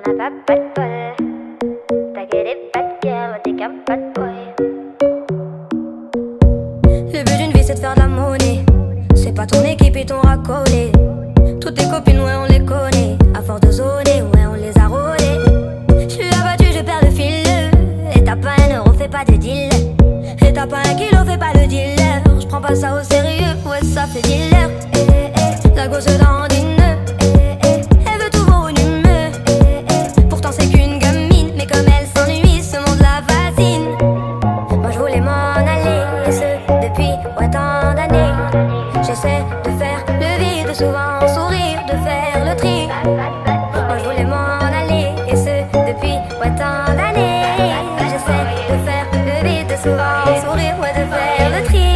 n'a pas de bol. T'as que des bad girls, t'es qu'un bad boy. Le but d'une vie c'est de faire de la monnaie. C'est pas ton équipe et ton racolé. Toutes tes copines ouais on les connaît. À force de zoner ouais on les a rôlées. J'suis abattu je perds le fil. Et t'as pas un euro fais pas de deal. Et t'as pas un kilo fais pas le dealer. J'prends pas ça au sérieux ouais ça fait dealer. La gosse dandine. Elle veut tout volume. Pourtant c'est qu'une gamine. Mais comme elle s'ennuie ce monde la fascine. Moi je voulais m'en aller. Et ce depuis autant d'années. J'essaie de faire le vide, souvent sourire, de faire le tri. Moi je voulais m'en aller, et ce depuis autant d'années. J'essaie de faire le vide, souvent sourire, ouais, de faire le tri.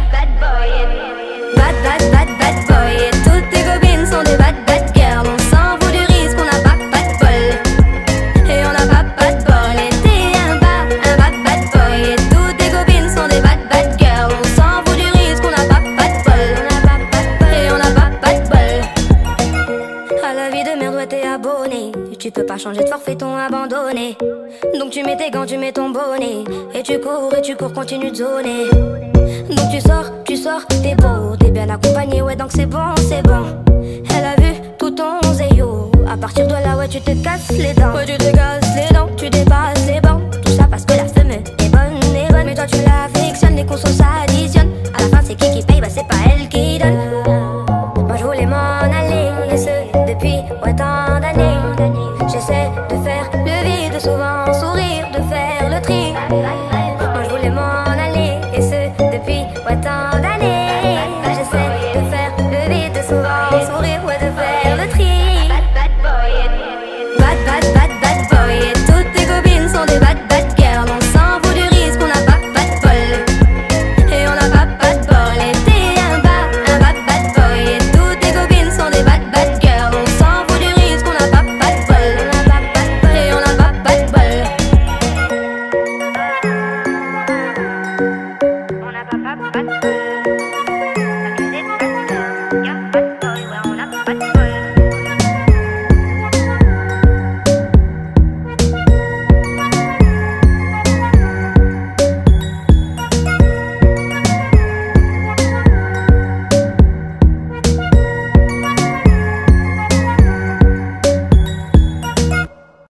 Bad, bad, bad, bad boy. Et toutes tes copines sont des bad, bad girls. On s'en fout du risque, on n'a pas de bol. Et on n'a pas de bol. Et t'es un bad, bad boy. Et toutes tes copines sont des bad, bad girls. On s'en fout du risque, on n'a pas de bol. Et on n'a pas de bol. À la vie de merde, ouais, t'es abonné. Tu peux pas changer de forfait, ton abandonné. Donc tu mets tes gants, tu mets ton bonnet. Et tu cours, continue de zoner. Donc tu sors, t'es beau, t'es bien accompagné, ouais, donc c'est bon, c'est bon. Elle a vu tout ton zéyo. À partir de là, ouais, tu te casses les dents. Ouais, tu te casses les dents, tu dépasses les bancs. Tout ça parce que la femme est bonne, est bonne. Mais toi, tu l'affectionnes, les consos s'additionnent. À la fin, c'est qui paye, bah c'est pas elle qui donne. Moi, je voulais m'en aller, et ce depuis autant d'années. J'essaie de faire le vide, souvent sourire, de faire le tri. Moi, je voulais m'en aller, et ce depuis autant d'années. J'essaie de faire le vide, souvent sourire, ouais, de faire le tri. Bad, bad, bad, bad boy. Et toutes tes copines sont des bad, bad girls. On s'en fout du risque, on n'a pas de bol. Et on n'a pas de bol. Et t'es un bad, bad boy. Et toutes tes copines sont des bad, bad girls. On s'en fout du risque, on n'a pas de bol. Et on n'a pas de bol. On n'a pas de bol.